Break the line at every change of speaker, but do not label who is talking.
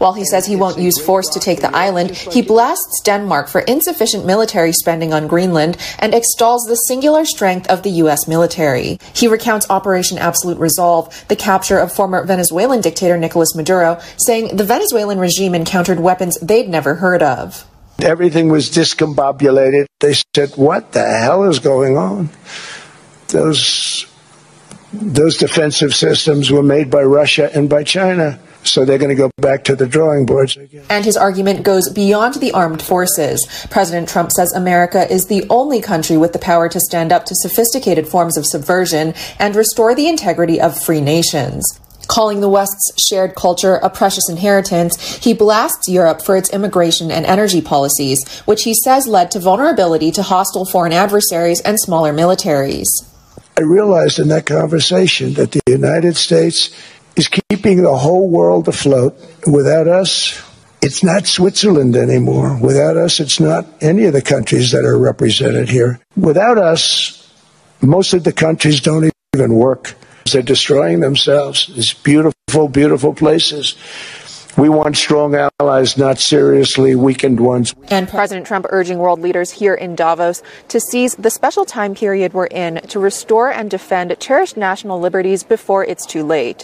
While he says he won't use force to take the island, he blasts Denmark for insufficient military spending on Greenland and extols the singular strength of the U.S. military. He recounts Operation Absolute Resolve, the capture of former Venezuelan dictator Nicolas Maduro, saying the Venezuelan regime encountered weapons they'd never heard of.
Everything was discombobulated. They said, what the hell is going on? Those defensive systems were made by Russia and by China. So they're going to go back to the drawing boards again.
And his argument goes beyond the armed forces. President Trump says America is the only country with the power to stand up to sophisticated forms of subversion and restore the integrity of free nations. Calling the West's shared culture a precious inheritance, he blasts Europe for its immigration and energy policies, which he says led to vulnerability to hostile foreign adversaries and smaller militaries.
I realized in that conversation that the United States is keeping the whole world afloat. Without us, it's not Switzerland anymore. Without us, it's not any of the countries that are represented here. Without us, most of the countries don't even work. They're destroying themselves. These beautiful, beautiful places. We want strong allies, not seriously weakened ones.
And President Trump urging world leaders here in Davos to seize the special time period we're in to restore and defend cherished national liberties before it's too late.